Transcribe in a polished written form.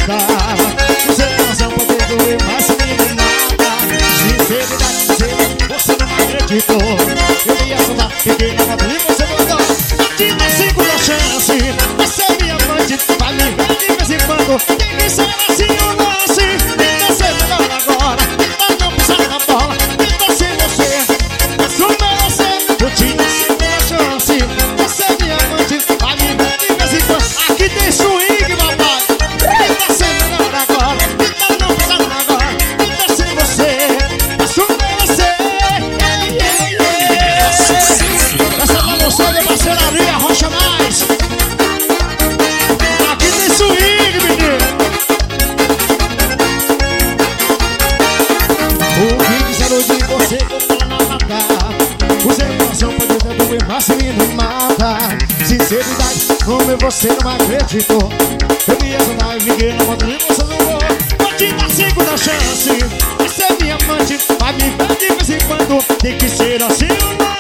matar. O seu coração pode doer, mas me mata. Sinceridade, você não acreditou. Eu ia salvar, fiquei na moto e você mandou. Eu te dei segunda chance. Você é minha amante, vai me ver de vez em quando. Tem que ser assim o lance. Tenta ser melhor agora, tenta não pisar na bola. Tenta ser você, assuma você. Eu te dei segunda chance. Você é minha amante, vai me ver de vez em quando. Aqui tem swing, papai. Tenta ser melhor agora, tenta não pisar agora. Tenta ser você, assuma você. Essa balançada é parceiraria, Rocha Mais. Aqui tem swing, menino. O que disseram de você que eu falo na matar. O seu coração pode doer, mas me mata. Sinceridade, como você não acreditou. Eu ia andar e fiquei na moto e você não vou. Vou te dar segunda chance. Você é minha amante, vai me ver de vez em quando. Tem que ser assim, não.